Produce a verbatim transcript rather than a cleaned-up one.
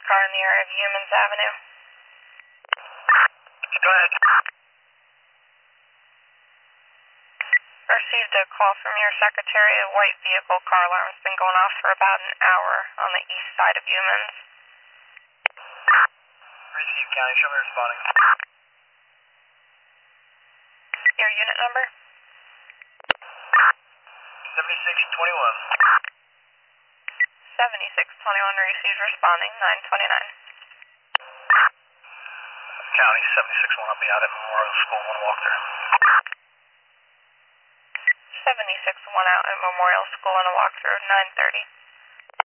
car in the area of Humans Avenue. Go ahead. Received a call from your secretary. A white vehicle car alarm has been going off for about an hour on the east side of Humans. Received, County. Show me responding. Your unit number? seventy-six twenty-one. seventy-six twenty-one received responding, nine twenty-nine. County, seventy-six one. I'll be out at Memorial School. One walkthrough. seventy-six one out at Memorial School on a walkthrough, nine thirty.